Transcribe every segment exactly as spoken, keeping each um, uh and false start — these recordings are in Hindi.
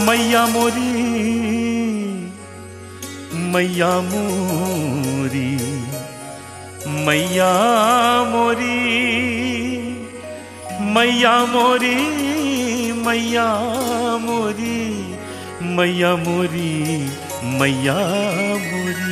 मैया मोरी मैया मोरी मैया मोरी मैया मोरी मैया मोरी मैया मोरी मैया मोरी।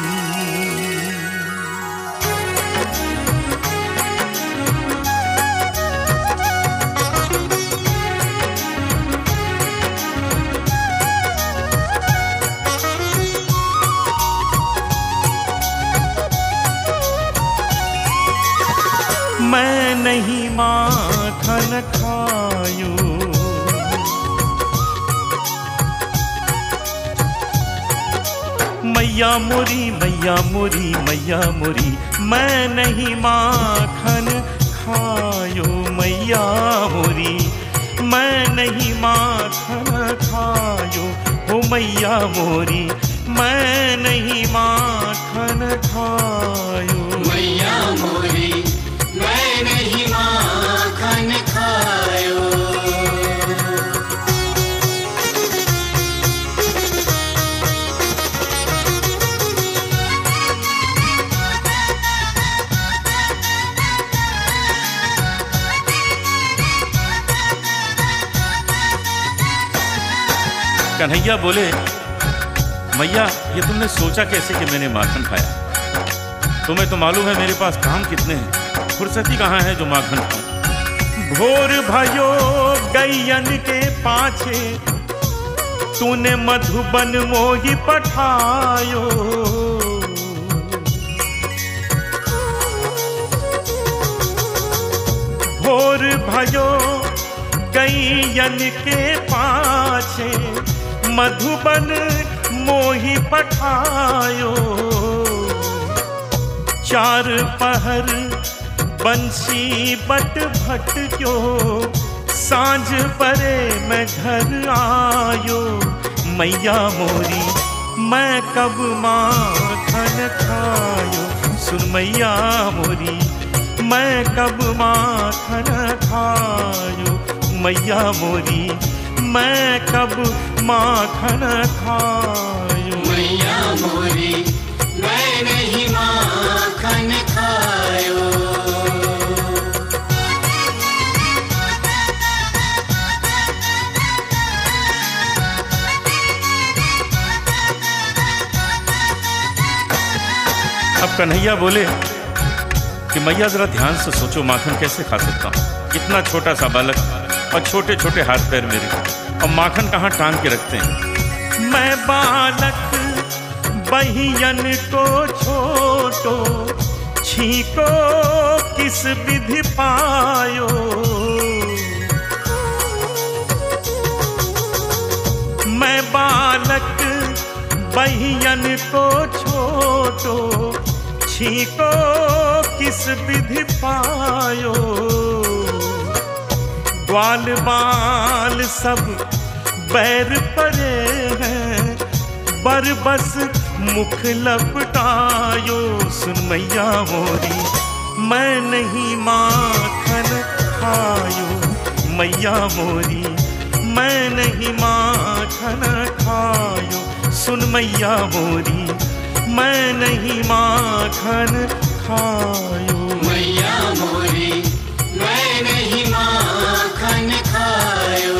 मैं नहीं माखन खायो, मैया मोरी मैया मोरी मैया मोरी, मैं नहीं माखन खायो मैया मोरी, मैं नहीं माखन खायो हो मैया मोरी, मैं नहीं माखन खायो मैया मोरी, मैं नहीं माखन खायो। कन्हैया बोले, मैया ये तुमने सोचा कैसे कि मैंने माखन खाया? तुम्हें तो मालूम है मेरे पास काम कितने हैं, फुर्सती कहाँ है जो माखन खाऊं। भोर भयो गैयन के पाछे, तूने मधुबन मोही पठायो, भोर भयो गैयन के पाछे, मधुबन मोही पठायो, चार पहर बंसी बट भट क्यों, सांझ परे मैं घर आयो मैया मोरी, मैं कब माखन खायो, सुन मैया मोरी, मैं कब माखन खायो मैया मोरी, मैं कब माखन खायो मैया मोरी, मैं नहीं माखन खायो। अब कन्हैया बोले कि मैया जरा ध्यान से सोचो, माखन कैसे खा सकता हूँ? इतना छोटा सा बालक और छोटे छोटे हाथ पैर मेरे, और माखन कहाँ टांग के रखते हैं? मैं बालक बहियन को छोटो, छीको किस विधि पायो, मैं बालक बहियन को छोटो, छीको किस विधि पायो, ग्वाल बाल सब बैर परे हैं, बरबस मुख लपटायो, सुन मैया मोरी, मैं नहीं माखन खायो मैया मोरी, मैं नहीं माखन खायो, सुन मैया मोरी, मैं नहीं माखन खायो मैया मोरी, मैं नहीं माखन खायो।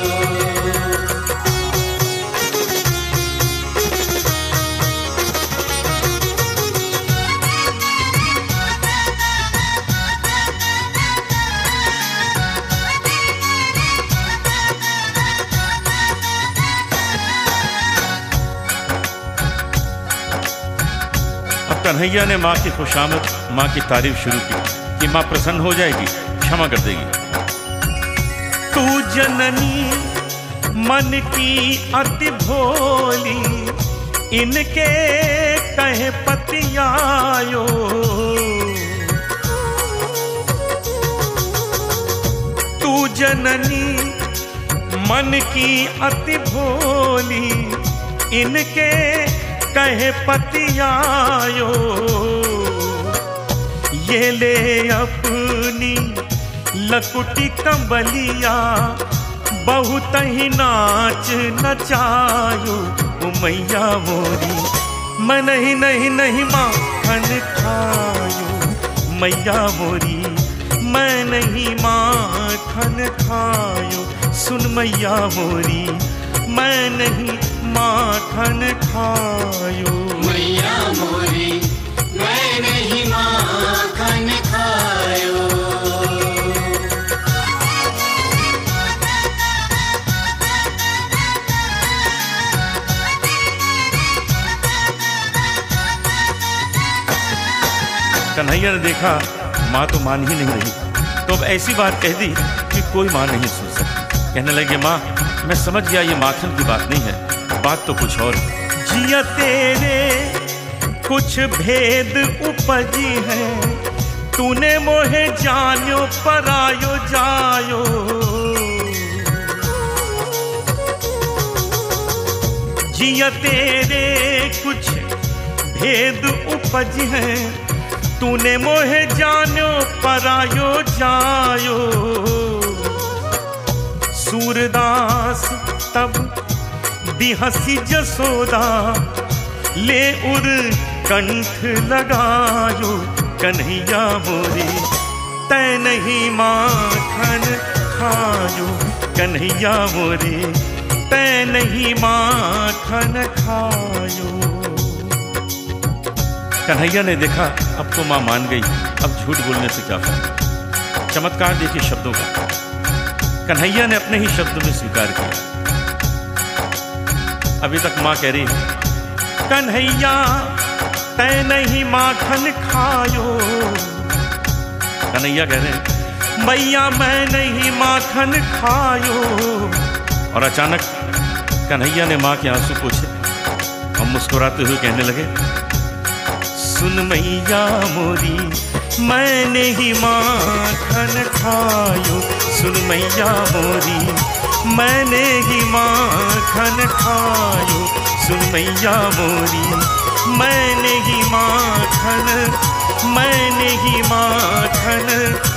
कन्हैया ने माँ की खुशामद, माँ की तारीफ शुरू की कि माँ प्रसन्न हो जाएगी, क्षमा कर देगी। तू जननी मन की अति भोली, इनके कहे पतियायो, तू जननी मन की अति भोली, इनके कहे पतियायो, ये ले अपनी लकुटी कंबलिया, बहुत ही नाच नचायो ओ मैया मोरी, मैं नहीं नहीं नहीं माखन खायो मैया मोरी, मैं नहीं माखन खायो। सुन मैया मोरी, मैं नहीं माखन खायो। मैया मोरी, मैं नहीं माखन खायो। कन्हैया ने देखा माँ तो मान ही नहीं रही, तो अब ऐसी बात कह दी कि कोई माँ नहीं सुन सकती। कहने लगे माँ मैं समझ गया ये माखन की बात नहीं है, बात तो कुछ और। जिया तेरे कुछ भेद उपजी है, तूने मोहे जानो परायो जायो। जिया तेरे कुछ भेद उपज है, तूने मोहे जानो परायो जायो। सूरदास तब बिहसी जसोदा, ले उर कंठ लगायो। कन्हैया मोरी, तै नहीं माखन खायो। कन्हैया मोरी, तै नहीं माखन खायो। कन्हैया ने देखा अब तो माँ मान गई, अब झूठ बोलने से क्या फायदा। चमत्कार देखिए शब्दों का, कन्हैया ने अपने ही शब्द में स्वीकार किया। अभी तक माँ कह रही है कन्हैया तै नहीं माखन खायो। कन्हैया कह रहे हैं मैया मैं नहीं माखन खायो। और अचानक कन्हैया ने माँ के आंसू पोंछे और मुस्कुराते हुए कहने लगे सुन मैया मोरी, मैंने ही माखन खायो। सुन मैया मोरी, मैंने ही माखन खायो। सुन मैया मोरी, मैंने ही माखन, मैंने ही माखन